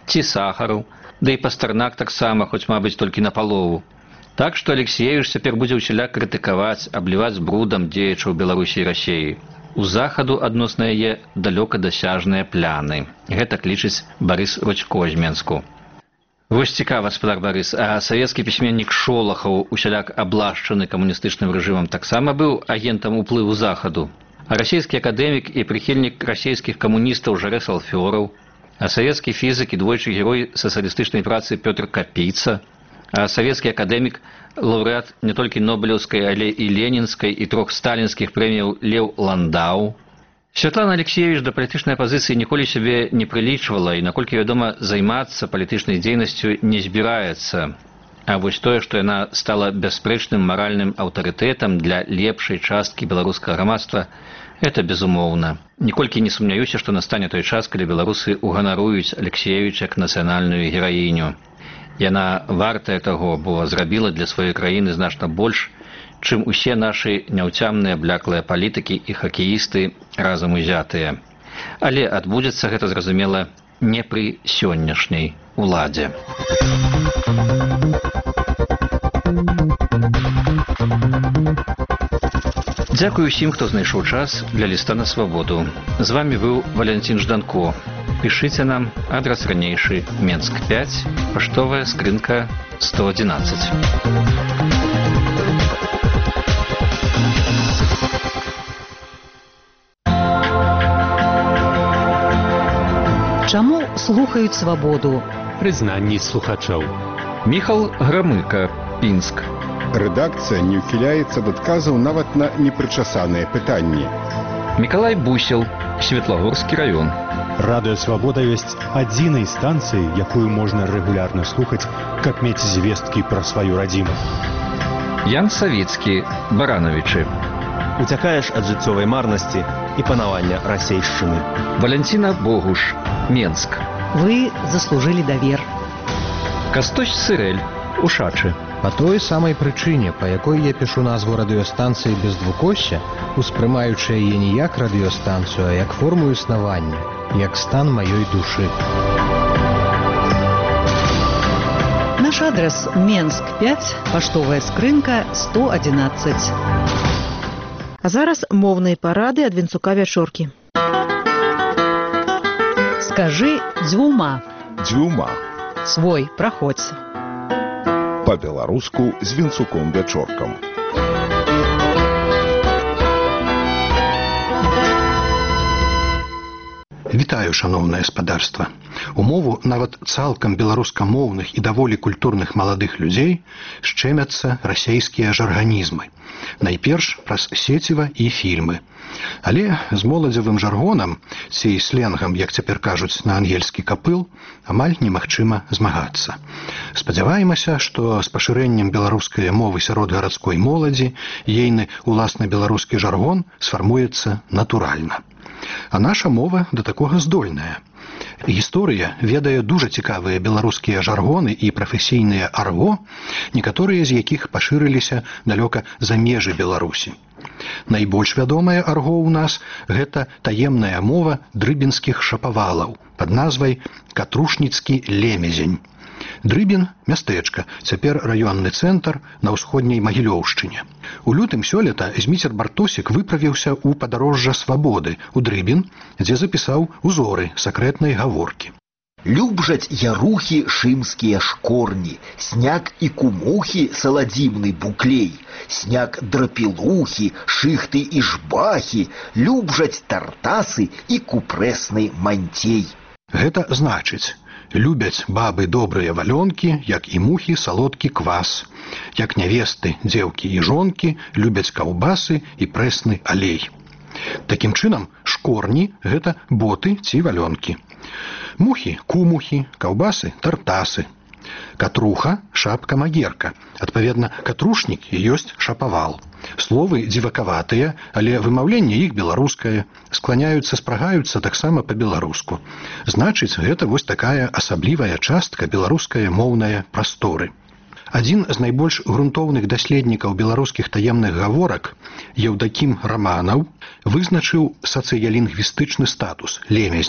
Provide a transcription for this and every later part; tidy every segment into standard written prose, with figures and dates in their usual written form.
ці сахару, да і Пастарнак таксама, хоць, мабыць, толькі напалову. Так што Алексіевіч цяпер будзе ўсяляк крытыкаваць, абліваць брудам дзеячаў Беларусі і Расіі. У захаду адносна яе далёка дасяжныя пляны. Гэтак лічыць Барыс Родзько з Менску. Вось цікава, спадар Барыс, а савецкі пісьменнік Шолахаў, усяляк аблашчаны камуністычным рэжымам, таксама быў агентам уплыву захаду. А расійскі акадэмік і прыхільнік расійскіх камуністаў Жарэ Салфёраў, а савецкі фізік і двойчы герой сацыялістычнай працы Пётр Капіца, а савецкі акадэмік, лаўрэат не толькі Нобелеўскай, але і Ленінскай і 3 сталінскіх прэміяў Леў Ландау. Святлана Алексіевіч да палітычнай апазіцыі ніколі сябе не прылічвала і, наколькі вядома, займацца палітычнай дзейнасцю не збіраецца. А вось тое, што яна стала бясспрэчным маральным аўтарытэтам для лепшай часткі беларускага грамадства, это безумоўна. Ніколькі не сумняюся, што настане той час, калі беларусы уганаруюць Алексіевіч як нацыянальную гераіню. Яна вартая таго, бо зрабіла для сваёй краіны значна больш, чым усе нашы няўцямныя бляклыя палітыкі і хакеісты разам узятыя. Але адбудзецца гэта, зразумела, не пры сённяшняй уладзе. Дзякую усім, хто знайшоў час для ліста на свабоду. З вамі быў Валянцін Жданко. Пішыце нам, адрас ранейшы, Менск 5, паштовая скрынка 111. Чаму слухаюць свабоду? Прызнанні слухачоў. Міхал Грамыка, Пінск. Рэдакцыя не ўхіляецца ад адказаў нават на непрычасаныя пытанні. Мікалай Бусел, Светлагорскі раён. Радыё Свабода ёсць адзінай станцыяй, якую можна рэгулярна слухаць, каб мець звесткі пра сваю радзіму. Ян Савіцкі, Баранавічы. Уцякаеш ад жыццёвай марнасці і панавання расейшчыны. Валянціна Богуш, Менск. Вы заслужылі давер. Кастусь Сырэль, Ушачы. Па той самай прычыне, па якой я пішу назву радыёстанцыі без двукосся, успрымаючы яе не як радыёстанцыю, а як форму існавання, як стан маёй душы. Наш адрес Менск 5, паштовая скрынка 111. А зараз моўныя парады ад Вінцука Вячоркі. Скажы дзвюма. Дзвюма. Свой, праходзь. Па-беларуску з Вінцуком Вячоркам. Вітаю, шаноўнае спадарства. У мову нават цалкам беларускамоўных і даволі культурных маладых людзей шчэмяцца расейскія жарганізмы. Найперш праз сеціва і фільмы. Але з моладзевым жаргонам, ці сленгам, як цяпер кажуць на ангельскі капыл, амаль немагчыма змагацца. Спадзяваемся, што з пашырэннем беларускай мовы сярод гарадской моладзі ейны уласны беларускі жаргон сфармуецца натуральна. А наша мова да такога здольная. Гісторыя ведае дужа цікавыя беларускія жаргоны і прафесійныя арго, некаторыя з якіх пашырыліся далёка за межы Беларусі. Найбольш вядомае арго ў нас гэта таемная мова дрыбінскіх шапавалаў пад назвай Катрушніцкі лемезень. Дрыбін – мястэчка, цяпер раённы цэнтр на ўсходняй Магілёўшчыне. У лютым сёлета Зміцер Бартосік выправіўся ў падарожжа свабоды ў Дрыбін, дзе запісаў узоры сакрэтнай гаворкі. Любжаць ярухі шымскія шкорні, сняг і кумухі саладзімны буклей, сняг драпілухі, шыхты і жбахі, любжаць тартасы і купрэсны мантей. Гэта значыць, любяць бабы добрыя валёнкі, як і мухі салодкі квас, як нявесты, дзеўкі і жонкі любяць каўбасы і прэсны алей. Такім чынам, шкорні – гэта боты ці валёнкі. Мухі – кумухі, каўбасы – тартасы. Катруха – шапка-магерка. Адпаведна, катрушнік і ёсць шапавал. Словы дзівакаватыя, але вымаўленне іх беларускае. Скланяюцца, спрагаюцца таксама па-беларуску. Значыць, гэта вось такая асаблівая частка беларускае моўнае прасторы. Адзін з найбольш грунтоўных даследнікаў беларускіх таемных гаворак, Еўдакім Раманаў, вызначыў сацыялінгвістычны статус лемезня.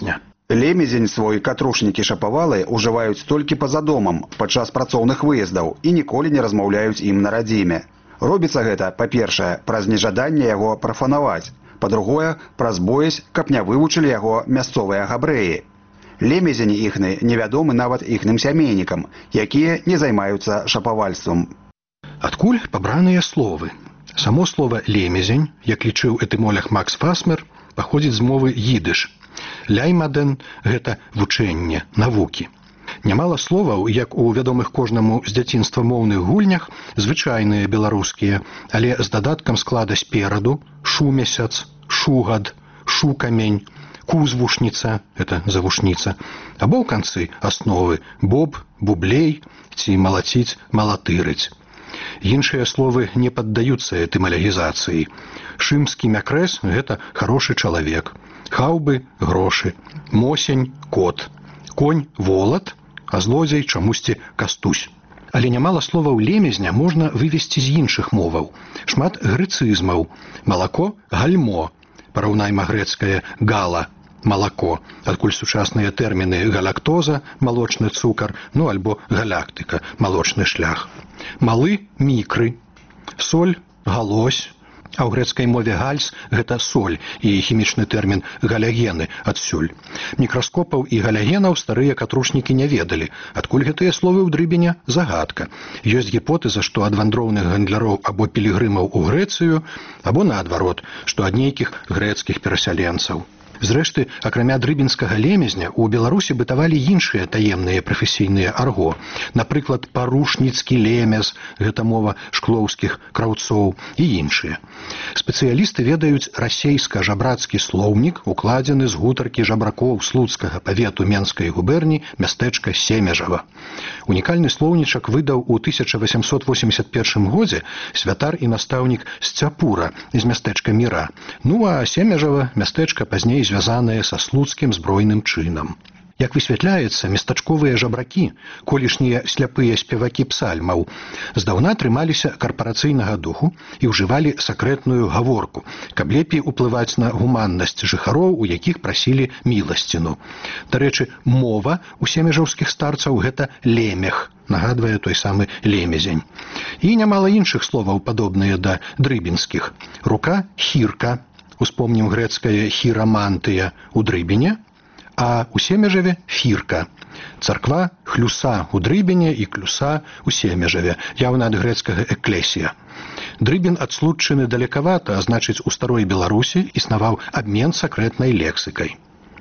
Лемезень свой катрушнікі шапавалыя ўжываюць толькі па-за домам падчас працоўных выездаў і ніколі не размаўляюць ім на радзіме. Робіцца гэта, па-першае, праз нежаданне яго прафанаваць, па-другое, праз боязь, каб не вывучылі яго мясцовыя габрэі. Лемезень іхны невядомы нават іхным сямейнікам, якія не займаюцца шапавальствам. Адкуль пабраныя словы? Само слово «лемезень», як лічыў этымолог Макс Фасмер, паходзіць з мовы идыш. Ляймаден – гэта вучэнне, навукі. Нямала словаў, як у вядомых кожнаму з дзяцінства моўных гульнях, звычайныя беларускія, але з дадаткам склада спераду шумесяц, шугад, шукамень, кузвушніца – гэта завушніца, або ў канцы асновы боб, бублей ці малаціць, малатырыць. Іншыя словы не паддаюцца этымалогізацыі. Шымскі мякрэс – гэта хорошы чалавек. Хаўбы – грошы. Мосень – кот. Конь – волат, а злодзей чамусьці кастусь. Але нямала словаў лемезня можна вывесці з іншых моваў. Шмат грэцызмаў. Малако – гальмо. Параўнайма грэцкае гала – малако, адкуль сучасныя тэрміны галактоза – малочны цукар, ну альбо галактыка – малочны шлях. Малы – мікры. Соль – галось. А ў грэцкай мове гальс – гэта соль і хімічны тэрмін галягены адсюль. Мікраскопаў і галягенаў старыя катрушнікі не ведалі. Адкуль гэтыя словы ў дрыбеня – загадка. Ёсць гіпотэза, што ад вандроўных гандляроў або пілігрымаў у Грэцыю, або наадварот, што ад нейкіх грэцкіх перасяленцаў. Зрэшты, акрамя дрыбінскага лемезня, у Беларусі бытавалі іншыя таемныя прафесійныя арго. Напрыклад, парушніцкі лемез, гэта мова шклоўскіх краўцоў, і іншыя. Спецыялісты ведаюць расейска-жабрацкі слоўнік, укладзены з гутаркі жабракоў слуцкага павету Менскай губерні мястэчка Семежава. Унікальны слоўнічак выдаў у 1881 годзе святар і настаўнік Сцяпура з мястэчка Міра. Ну а Семежава мястэчка пазней звязаныя са слуцкім збройным чынам. Як высвятляецца, местачковыя жабракі, колішнія сляпыя спевакі псальмаў, здаўна трымаліся карпарацыйнага духу і ўжывалі сакрэтную гаворку, каб лепей уплываць на гуманнасць жыхароў, у якіх прасілі міласціну. Дарэчы, мова у семежаўскіх старцаў – гэта лемех, нагадвае той самы лемезень. І нямала іншых словаў, падобныя да дрыбінскіх. Рука – хірка, успомнім грэцкае хірамантыя у дрыбене, а у Семежаве – фірка. Царква – хлюса у дрыбене і клюса у Семежаве, яўна ад грэцкага эклесія. Дрыбін ад случчыны далекавата, а значыць, у старой Беларусі існаваў абмен сакрэтнай лексікай.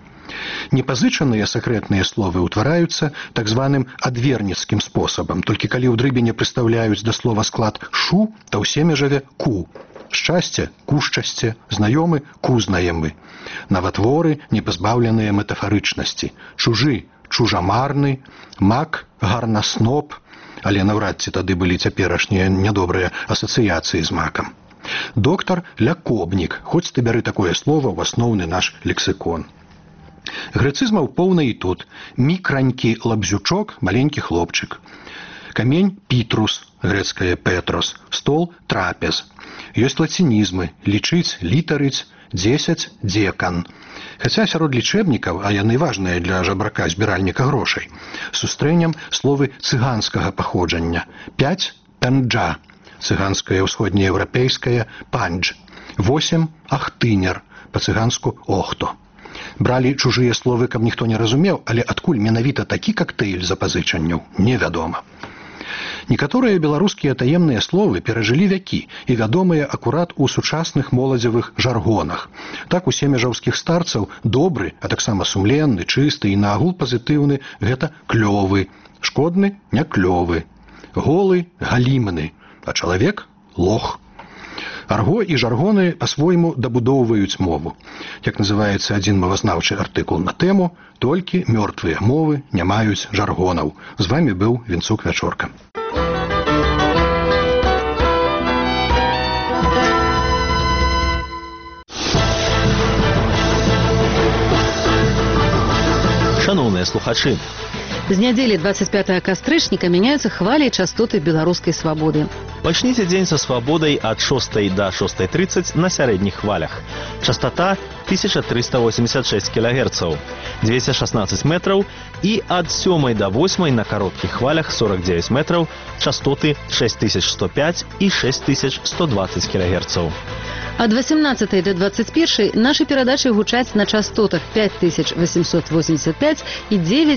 Непазычаныя сакрэтныя словы ўтвараюцца так званым адверніцкім спосабам, толькі калі ў дрыбене прыстаўляюць да слова склад «шу», то ў Семежаве – «ку». Шчасце – кушчасце, знаёмы – кузнаемы. Наватворы – непазбаўленыя метафарычнасці. Чужы – чужамарны, мак – гарнасноп, але наўрад ці тады былі цяперашнія нядобрыя асацыяцыі з макам. Доктар – лякобнік, хоць ты бяры такое слово ў асноўны наш лексікон. Грэцызмаў поўна і тут. Мікранькі лабзючок – маленькі хлопчык. Камень – пітрус, грэцкае петрос, стол – трапез. Ёсць лацінізмы – лічыць, літарыць, 10 – дзекан. Хаця сярод лічэбнікаў, а яны важныя для жабрака-збіральніка грошай, сустрэнем словы цыганскага паходжання. 5 – пянджа, цыганскае ўсходнееўрапейскае пандж. 8 – ахтынер, па-цыганску охто. Бралі чужыя словы, каб ніхто не разумеў, але адкуль менавіта такі кактэйль запазычанняў, невядома. Некаторыя беларускія таемныя словы перажылі вякі і вядомыя акурат у сучасных моладзевых жаргонах. Так у семежаўскіх старцаў добры, а таксама сумленны, чысты і наагул пазітыўны – гэта клёвы, шкодны – не клёвы, голы – галімны, а чалавек – лох. Арго і жаргоны па-свойму дабудоўваюць мову. Як называецца адзін мовазнаўчы артыкул на тэму, толькі мёртвыя мовы не маюць жаргонаў. З вамі быў Вінцук Вячорка. Шановныя слухачы, з нядзелі 25 кастрычніка мяняюцца хвалі і частоты беларускай свабоды. Пачніце дзень са свабодай ад 6 да 6:30 на сярэдніх хвалях. Частота 1386 кГц, 216 метраў, і ад 7 да 8 на кароткіх хвалях 49 метраў, частоты 6105 і 6120 кГц. Ад 18 до 21 нашы перадачы гучаць на частотах 5885 і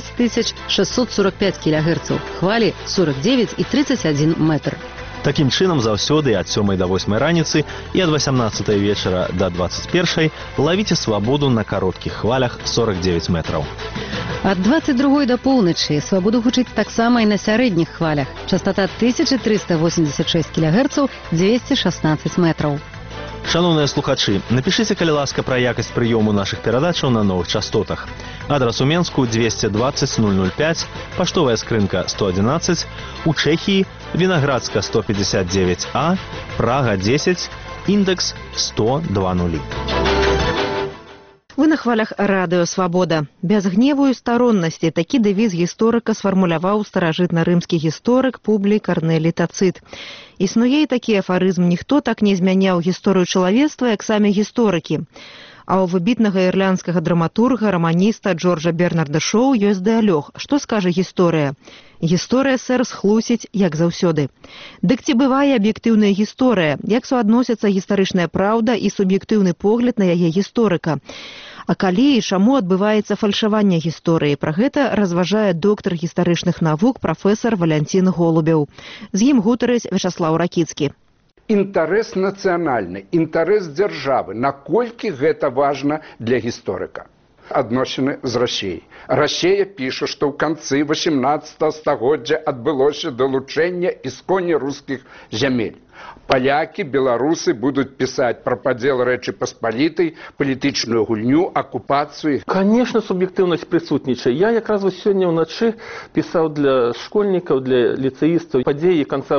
9645 кГц, хвалі 49 і 31 метр. Такім чынам, заўсёды ад 7 да 8 раніцы і ад 18 вечара да 21 лавіце свабоду на кароткіх хвалях 49 метраў. Ад 22 до поўначы свабоду гучыць таксама і на сярэдніх хвалях. Частота 1386 кГц, 216 метраў. Шановныя слухачы, напішыце, калі ласка, пра якасць прыёму нашых перадачаў на новых частотах. Адрас у Менску 220 005, паштовая скрынка 111, у Чэхіі Вінаградска 159А, Прага 10, індекс 10020. Вы на хвалях радыё «Свабода». Без гневу і староннасці такі дэвіз гісторыка сфармуляваў старажытна-рымскі гісторык Публій Карнелій Тацыт. Існуе і такі афарызм: ніхто так не змяняў гісторыю чалавецтва, як самі гісторыкі. А ў выбітнага ірландскага драматурга, раманіста Джорджа Бернарда Шоу ёсць дыалог. Што скажа гісторыя? Гісторыя, сэр, схлусіць, як заўсёды. Дык ці бывае аб'ектыўная гісторыя? Як суадносяцца гістарычная праўда і суб'ектыўны погляд на яе гісторыка? А калі і чаму адбываецца фальшаванне гісторыі? Пра гэта разважае доктар гістарычных навук прафесар Валянцін Голубеў. З ім гутарыць Вячаслаў Ракіцкі. Інтарэс нацыянальны, інтарэс дзяржавы, наколькі гэта важна для гісторыка. Адносіны з Расіяй. Расія піша, што ў канцы 18 стагоддзя адбылося далучэнне ісконня рускіх зямель. Палякі, беларусы будуць пісаць пра падзел Рэчы Паспалітай, палітычную гульню, акупацыю. Конечно, суб'ектыўнасць прысутнічае. Я якраз сёння ўначы пісаў для школьнікаў, для ліцэістаў падзеі канца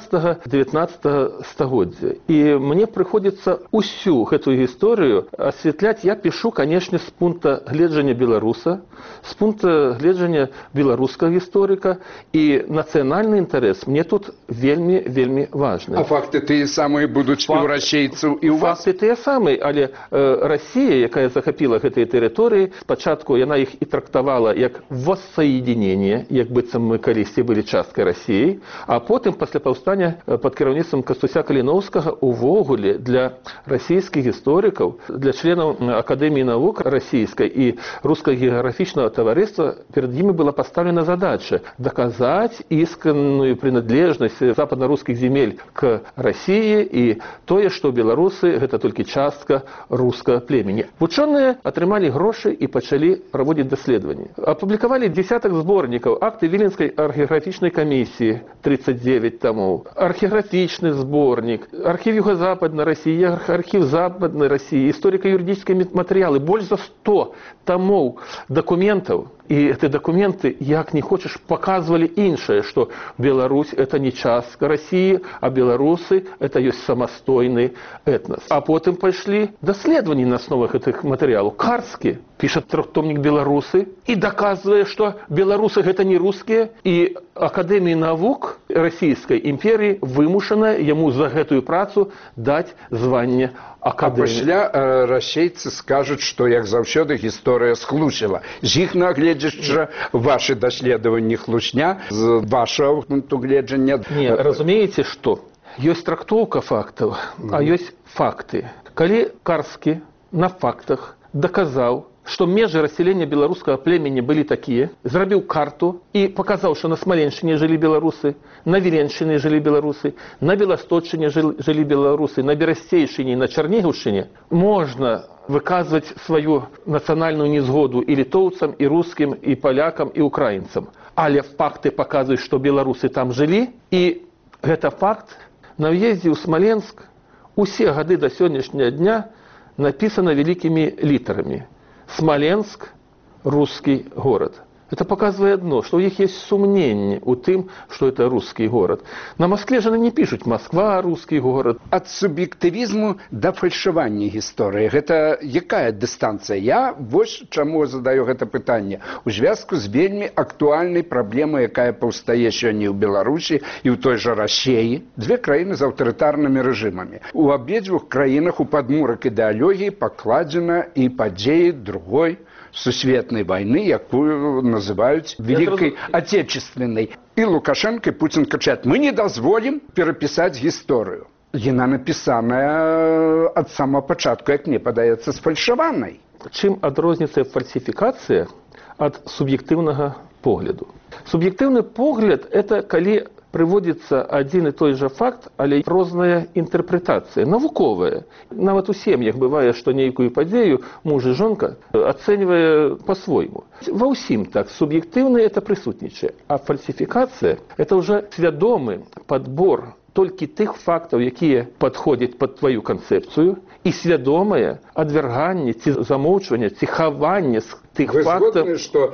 18-19 стагоддзя. І мне прыходзіцца ўсю гэтую гісторыю асвятляць. Я пішу, канешне, з пункта гледжання беларуса, з пункта гледжання беларускага гісторыка, і нацыянальны інтарэс мне тут вельмі важны. А факты тыя самыя будуць і ў расейцаў, і ў вас? Факты тыя самыя, але Расія, якая захапіла гэтыя тэрыторыі, спачатку яна іх і трактавала як воссоединение, як быццам мы калісьці былі часткай Расіі, а потым, пасля паўстання пад кіраўніцтвам Кастуся Каліноўскага, увогуле для расійскіх гісторыкаў, для членаў Акадэміі навук расійскай і Рускага геаграфічнага таварыства перад імі была пастаўлена задача даказаць ісканную прыналежнасць западна-рускіх земель к Расіі і тое, што беларусы гэта толькі частка рускага племені. Вучоныя атрымалі грошы і пачалі праводзіць даследаванні. Апублікавалі десятак зборнікаў, акты Віленскай археаграфічнай камісіі, 39 тамоў, археаграфічны зборнік, архіў Юго-Западнай Расіі, архіў Западнай Расіі, гісторыка-юрыдычныя матэрыялы, больш за 100 тамоў дакументаў. І гэтыя дакументы, як не хочаш, паказвалі іншае, што Беларусь – это не частка Расіі, а беларусы – это ёсць самастойны этнас. А потым пайшлі даследаванні на асновах гэтых матэрыялаў. Карскі піша трохтомнік «Беларусы» і даказвае, што беларусы – гэта не рускія, і Акадэмія навук Расійскай імперіі вымушана яму за гэтую працу даць званне акадэміі. А пасля расейцы скажуць, што, як заўсёды, гісторыя схлусіла. З іх нагледзячы вашы даследаванні хлусня, з вашага пункту гледжання... Не, разумееце, што? Ёсць трактоўка фактаў, а ёсць факты. Калі Карскі на фактах даказаў, што межы рассялення беларускага племені былі такія, зрабіў карту і паказаў, што на Смаленшчыне жылі беларусы, на Віленшчыне жылі беларусы, на Беласточчыне жылі беларусы, на Берасцейшчыне і на Чарнігаўшчыне, можна выказваць сваю нацыянальную незгоду і літоўцам, і рускім, і палякам, і украінцам. Але факты паказваюць, што беларусы там жылі, і гэта факт. На ўездзе ў Смаленск усе гады да сённяшняга дня напісана вялікімі літарамі. Смоленск – русский город. Это показывает одно, что у них есть сомнение у тем, что это русский город. На Москве же они не пишут «Москва – русский город». От субъективизму до фальшивания истории. Это какая дистанция? Я вот чему задаю это питание. У зв'язку с вельми актуальной проблемой, якая повстає сьогодні в Беларуси и в той же России. Две краины с авторитарными режимами. У обеих краинах у подмурок идеологии покладено и подеи другой сусветной войны, якую называют Великой Отечественной. И Лукашенко, и Путин кричат: мы не дозволим переписать историю. Яна написаная от самого початку, як мне падаецца, сфальшаванай. Чым адрозніваецца фальсификация от субъективного погляду? Субъективный погляд – это калі приводится один и той же факт, але розная интерпретация, навуковая. Нават у сем'ях бывае, што нейкую падзею муж и жонка ацэньвае по-свойму. Ва ўсім так, субъективное это присутнічае, а фальсификация – это уже свядомы подбор толькі тых фактаў, якія падходзяць пад твою канцэпцыю, і свядомае адверганне ці замоўчванне ці хаванне тых фактаў. Вы згодны, што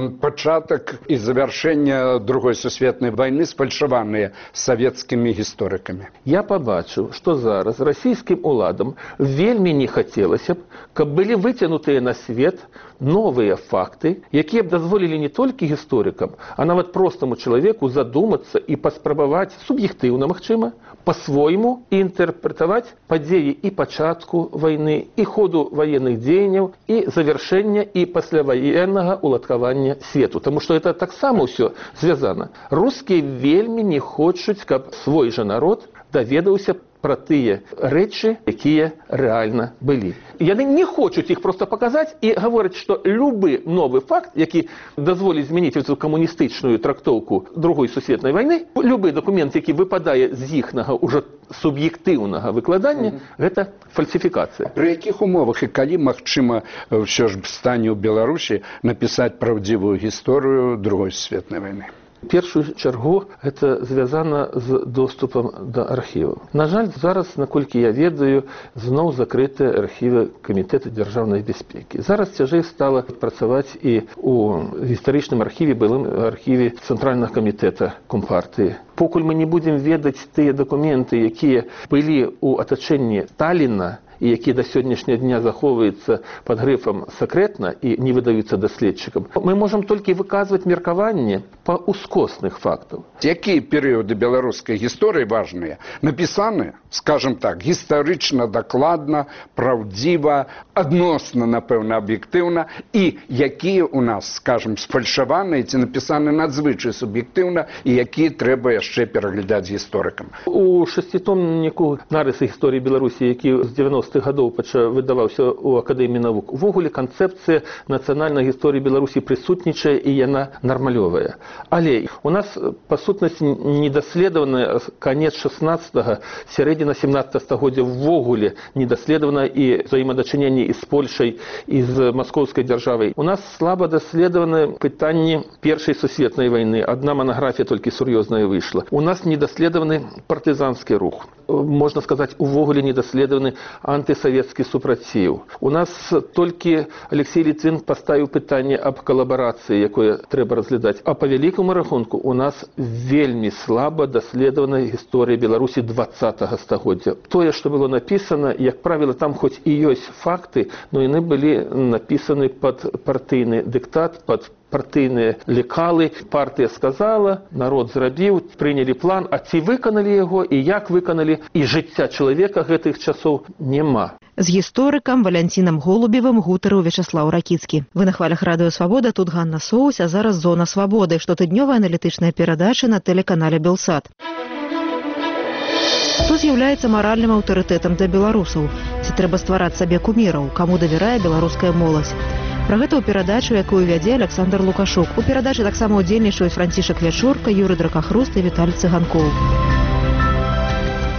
пачатак і завяршэнне другой сусветнай вайны сфальшаваныя савецкімі гісторыкамі? Я пабачыў, што зараз расійскім уладам вельмі не хацелася б, каб былі выцягнутыя на свет новыя факты, якія б дазволілі не толькі гісторыкам, а нават простаму чалавеку задумацца і паспрабаваць суб'ектыўна, магчыма, по-свойму інтэрпрэтаваць падзеі і пачатку вайны, і ходу ваенных дзеянняў, і завяршэння і пасляваеннага уладкавання свету. Таму што это таксама ўсё звязана. Рускія вельмі не хочуць, каб свой жа народ даведаўся пра тыя рэчы, якія рэальна былі. Яны не хочуць іх проста паказаць і гавораць, што любы новы факт, які дазволіць змяніць эту камуністычную трактоўку другой сусветнай вайны, любы дакумент, які выпадае з іхнага ўжо суб'ектыўнага выкладання, гэта фальсифікацыя. Пры якіх умовах і калі магчыма ўсё ж стане ў Беларусі напісаць праўдзівую гісторыю другой сусветнай вайны? В першую чаргу это звязана з доступам да архіваў. На жаль, зараз, наколькі я ведаю, зноў закрыты архівы Камітэта дзяржаўнай бяспекі. Зараз цяжэй стала працаваць і у гістарычным архіве, былым архіве Цэнтральнага камітэта Компартыі. Покуль мы не будзем ведаць тыя дакументы, якія былі ў атачэнні Сталіна, і якія да сённяшняга дня захоўваюцца пад грыфам «сакрэтна» і не выдаюцца даследчыкам, мы можам толькі выказваць меркаванне па ускосных фактаў. Якія перыяды беларускай гісторыі важныя? Напісаны, скажем так, гістарычна дакладна, праўдзіва, адносна, напэўна, аб'ектыўна, і якія у нас, скажем, сфальшаваныя ці напісаны надзвычай суб'ектыўна, і якія трэба яшчэ пераглядаць гісторыкам. У шасцітомніку «Нарысы гісторыі Беларусі», які з 90-х гадоў выдаваўся ў Акадэміі навук, увогуле канцэпцыя нацыянальнай гісторыі Беларусі прысутнічае і яна нармалёвая. Але у нас, па сутнасці, недаследаваная канец 16-го, сярэдзіна 17-го стагоддзя ввогуле недаследавана і взаемадачыненні і з Польшай, і з маскоўскай дзяржавай. У нас слаба даследаваны пытанні Першай сусветнай вайны. Адна манаграфія толькі сур'ёзная выйшла. У нас недаследаваны партызанскі рух. Можна сказаць, увогуле недаследаваны антысавецкі супраціў. У нас толькі Алексей Літвін паставіў пытанне аб калабарацыі, якое трэба разглядаць. А па вялікаму рахунку у нас вельмі слаба даследавана гісторыя Беларусі 20-го стагоддзя. Тое, што было напісана, як правіла, там хоць і ёсць факты, но яны былі напісаны пад партыйны дыктат, пад партыйныя лекалы. Партыя сказала, народ зрабіў, прынялі план, а ці выканалі яго і як выканалі, і жыцця чалавека гэтых часоў няма. З гісторыкам Валянцінам Голубевым гутарыў Вячаслаў Ракіцкі. Вы на хвалях Радыё Свабода, тут Ганна Соусь, а зараз «Зона свабоды», штотыднёвая аналітычная перадача на тэлеканале «Белсат». Хто з'яўляецца маральным аўтарытэтам для беларусаў? Ці трэба ствараць сабе куміраў? Каму давярае беларуская моладзь? Пра гэта ў перадачу, якую вядзе Александр Лукашук. У перадачы таксама ўдзельнічаюць Францішак Вячорка, Юрый Дракахруст і Віталь Цыганкоў.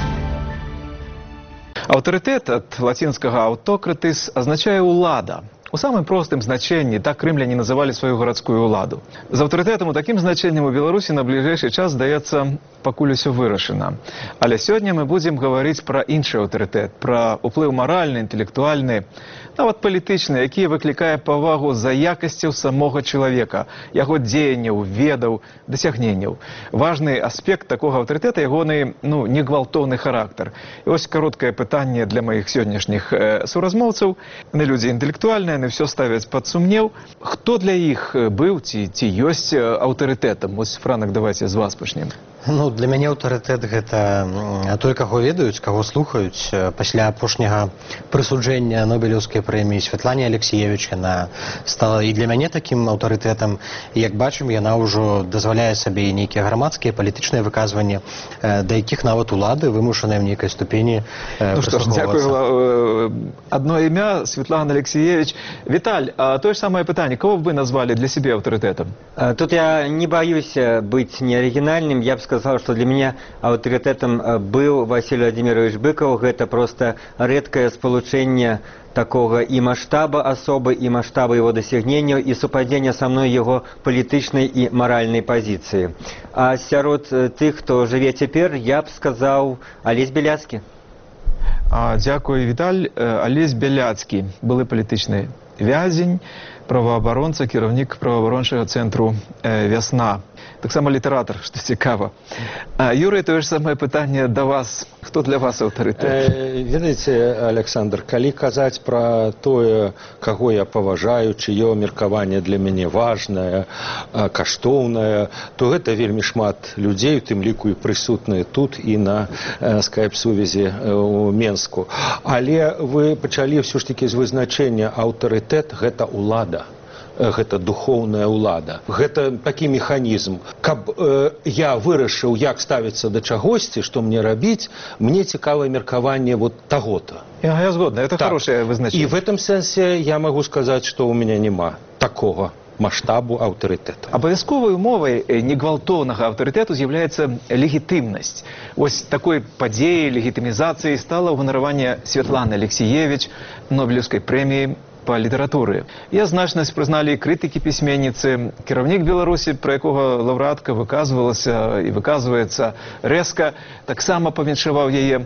Аўтарытэт ад лацінскага «аўтократыс» азначае «улада». У самым простым значенні, так рымляне называлі сваю гарадскую ўладу. З аўтарытэтам у такім значэннем у Беларусі на бліжэйшы час, здаецца, пакуль усё вырашана. Але сёння мы будзем гаварыць пра іншы аўтарытэт, пра ўплыў маральны, інтэлектуальны, нават палітычны, які выклікае павагу за якасцяў самога чалавека, яго дзеянняў, ведаў, дасягненняў. Важны аспект такога аўтарытэта ягоны, негвалтоўны характар. І вось кароткае пытанне для маіх сённяшніх суразмоўцаў. Яны людзі інтэлектуальныя, яны ўсё ставяць пад сумнеў. Хто для іх быў ці ёсць аўтарытэтам? Вось, Франак, давайте з вас пачнем. Для мяне аўтарытэт гэта той, каго ведаюць, каго слухаюць. Пасля апошняга прысуджэння Нобелеўскай прэміі Святлане Алексіевіч яна стала і для мяне такім аўтарытэтам. Як бачым, яна ўжо дазваляе сабе нейкія грамадскія палітычныя выказванні, да якіх нават улады вымушаныя ў нейкай ступені прыслухоўвацца. Дзякую. Одно імя Святлана Алексіевіч. Віталь, тое ж самае пытанне, кого б вы назвалі для сябе аўтарытэтам? Тут я не боюсь быть неоригинальным. Я бы сказал, что для меня авторитетом был Василий Владимирович Быков. Это просто редкое сполучение такого и масштаба особы, и масштаба его досягнения, и совпадения со мной его политичной и моральной позиции. А сярод тех, кто живет теперь, я бы сказал Олесь Беляцкий. Дякую, Віталь. Олесь Беляцкий, былы палітычны вязень, праваабаронца, кіраўнік праваабарончага цэнтру «Вясна». Таксама літаратар, што цікава. Юрый, тое ж самае пытанне да вас. Хто для вас аўтарытэт? Ведаеце, Александр, калі казаць пра тое, каго я паважаю, чыё меркаванне для мяне важнае, каштоўнае, то гэта вельмі шмат людзей, у тым ліку і прысутныя тут і на скайп-сувязі ў Менску. Але вы пачалі ўсё ж такі з вызначэння аўтарытэт – гэта ўлада. Гэта духоўная ўлада. Гэта такі механізм. Каб я вырашыў, як ставіцца да чагосьці, што мне рабіць, мне цікавае меркаванне вот таго-то. Я згодна, это хорошее вызначение. І в этом сэнсе я магу сказаць, што ў мяне няма такога масштабу аўтарытэта. Абавязковай умовай негвалтоўнага аўтарытэту з'яўляецца легітымнасць. Вось такой падзеяй легітымізацыі стала ўганараванне Святланы Алексіевіч Нобелеўскай прэміі па літаратуры. Я значнасць прызналі крытыкі пісьменніцы. Кіраўнік Беларусі, пра якога лаўрэатка выказвалася і выказваецца рэзка, таксама павіншаваў яе.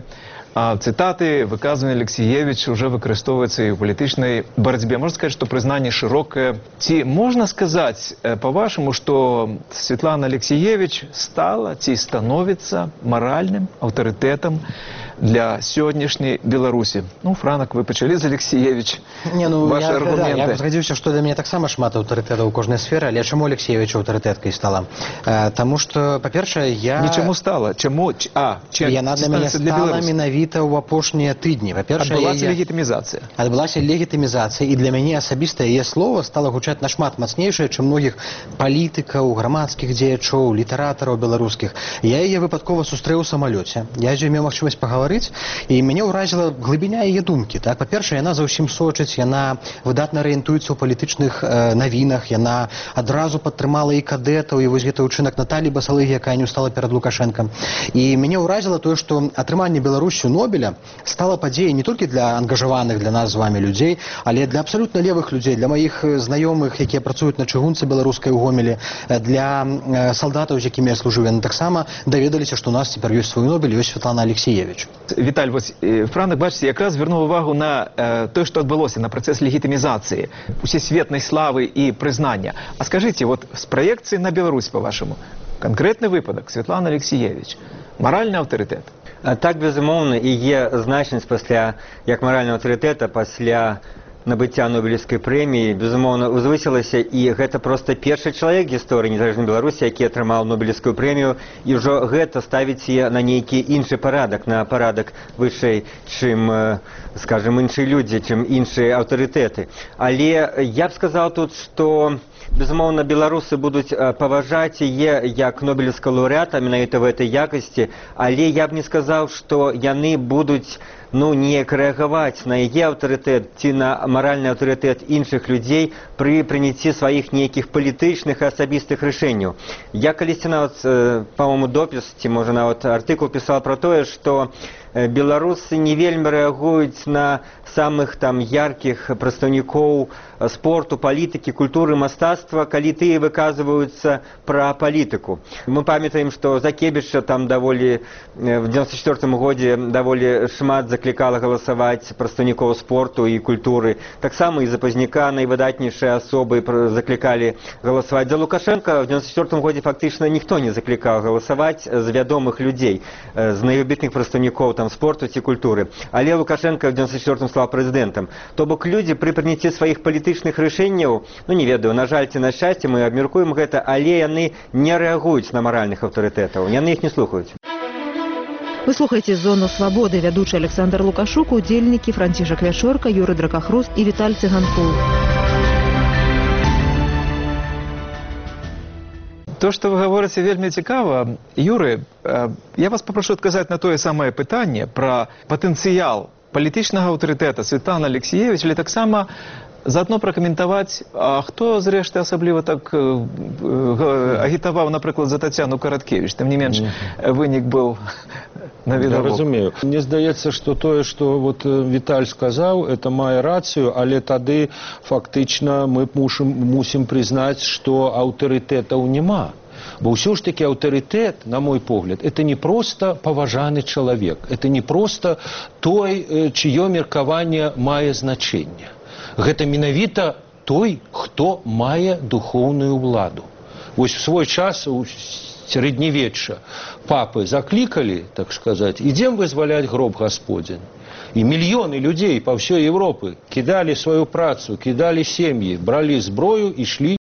Цытаты, выказванні Алексіевіч уже выкарыстоўваюцца і ў палітычнай барацьбе. Можна сказаць, што прызнанне шырокае. Ці можна сказаць, па-вашаму, што Святлана Алексіевіч стала ці становіцца маральным аўтарытэтам для сённяшняй Беларусі? Франак, вы пачалі з Алексіевіч. Ваши аргументы. Я згадзіўся, што для мяне таксама шмат аўтарытэтаў у кожнай сферы, але чаму Алексіевіч аўтарытэткай стала? Таму што, па-першае, Нічаму стала. Чаму? Яна для мяне стала менавіта ў апошнія тыдні. Адбылася легітымізацыя. Адбылася легітымізацыя, і для мяне асабіста яе слова стала гучаць нашмат мацнейшае, чым многіх палітыкаў, грамадскіх дзеячоў, літаратараў беларускіх. Я яе выпадкова сустрэў у самалёце. Я з ёй меў магчымасць пагаварыць, і мяне ўразіла глыбіня яе думкі. Па-першае, яна за ўсім сочыць, яна выдатна арыентуецца ў палітычных навінах, яна адразу падтрымала і кадэтаў, і вось гэты ўчынак Наталіі Басалыгі, якая не ўстала перад Лукашэнкам. І мяне ўразіла тое, што атрыманне Беларусю Нобеля стала падзеяй не толькі для ангажаваных для нас з вами людзей, але для абсалютна левых людзей, для маіх знаёмых, якія працуюць на чыгунцы беларускай у Гомелі, для салдатаў, з якімі я служыў. Яны таксама даведаліся, што у нас цяпер ёсць свой Нобель, ёсць Святлана Алексіевіч. Віталь, вось Франак, бачыце, якраз звярнуў увагу на тое, што адбылося, на працэс легітымізацыі, усесветнай славы і прызнання. А скажыце, вот з праекцыі на Беларусь, па-вашаму, канкрэтны выпадак, Святлана Алексіевіч, маральны аўтарытэт? Так, безумоўна, і є значнасць пасля, як маральнага аўтарытэта, пасля набыцця Нобелевскай прэміі, безумоўна, узвысілася, і гэта проста першы чалавек гісторыі незалежнай Беларусі, які атрымаў Нобелевскую прэмію, і ўжо гэта ставіць яе на нейкі іншы парадак, на парадак вышэй, чым, скажем, іншыя людзі, чым іншыя аўтарытэты. Але я б сказаў тут, што безумоўна, беларусы будуць паважаць яе як нобелевскага лаўрэата менавіта в этой якасці, але я б не сказаў, што яны будуць неяк рэагаваць на яе аўтарытэт ці на маральны аўтарытэт іншых людзей пры прыняцці сваіх нейкіх палітычных і асабістых рашэнняў. Я калісьці нават, па-моему, допіс, ці можа нават артыкул пісаў пра тое, што беларусы не вельмі рэагуюць на самых там яркіх прадстаўнікоў спорту, палітыкі, культуры, мастацтва, калі тыя выказваюцца пра палітыку. Мы памятаем, што Закебіча там даволі в 94 годзе даволі шмат заклікала галасаваць прадстаўнікоў спорту і культуры. Таксама і за Пазняка найвыдатнейшыя асобы заклікалі галасаваць. За Лукашенка в 94 годзе фактычна ніхто не заклікаў галасаваць з вядомых людзей, з найвыбітных прадстаўнікоў там спорту ці культуры. Але Лукашенка в 94 стаў прэзідэнтам. То бок людзі пры прыняцці сваіх палітычных рашэнняў, ну не ведаю, на жаль ці на шчасце, мы абмяркуем гэта, але яны не рэагуюць на маральных аўтарытэтаў, яны іх не слухаюць. Вы слухаеце «Зону свабоды», вядучы Александр Лукашук, удзельнікі Францішак Вячорка, Юры Дракахруст і Віталь Цыганкоў. То, что вы говорите, вельмі цікава. Юры, я вас попрошу адказаць на тое самае пытанне пра патэнцыял палітычнага аўтарытэта Светланы Алексіевіч, але таксама заодно пракаментаваць, а хто зрэшты асабліва так агітаваў, напрыклад, за Тацяну Караткевіч. Тым не менш, вынік быў навідавок. Я разумею. Мне здаецца, што тое, што вот Віталь сказаў, это мае рацыю, але тады фактычна мы мусім прызнаць, што аўтарытэтаў няма. Бо ўсё ж таки аўтарытэт, на мой погляд, это не просто паважаны чалавек, это не просто той, чыё меркаванне мае значэнне. Гэта менавіта той, хто мае духоўную ўладу. Вось в свой час у сярэднявечча папы заклікалі, так сказаць, ідзем вызваляць гроб Гасподзін. І мільёны людзей па ўсёй Европы кідалі сваю працу, кідалі сем'і, бралі зброю і ішлі